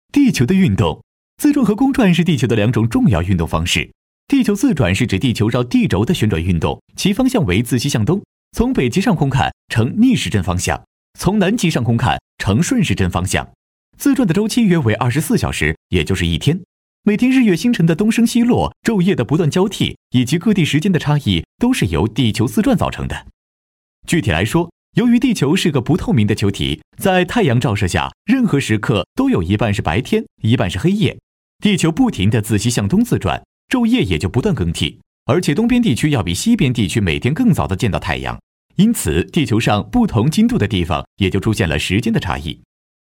地球的运动，自转和公转是地球的两种重要运动方式。地球自转是指地球绕地轴的旋转运动，其方向为自西向东，从北极上空看呈逆时针方向，从南极上空看呈顺时针方向。自转的周期约为24小时，也就是一天。每天日月星辰的东升西落，昼夜的不断交替，以及各地时间的差异，都是由地球自转造成的。具体来说，由于地球是个不透明的球体，在太阳照射下，任何时刻都有一半是白天，一半是黑夜。地球不停地自西向东自转，昼夜也就不断更替，而且东边地区要比西边地区每天更早地见到太阳，因此地球上不同经度的地方也就出现了时间的差异。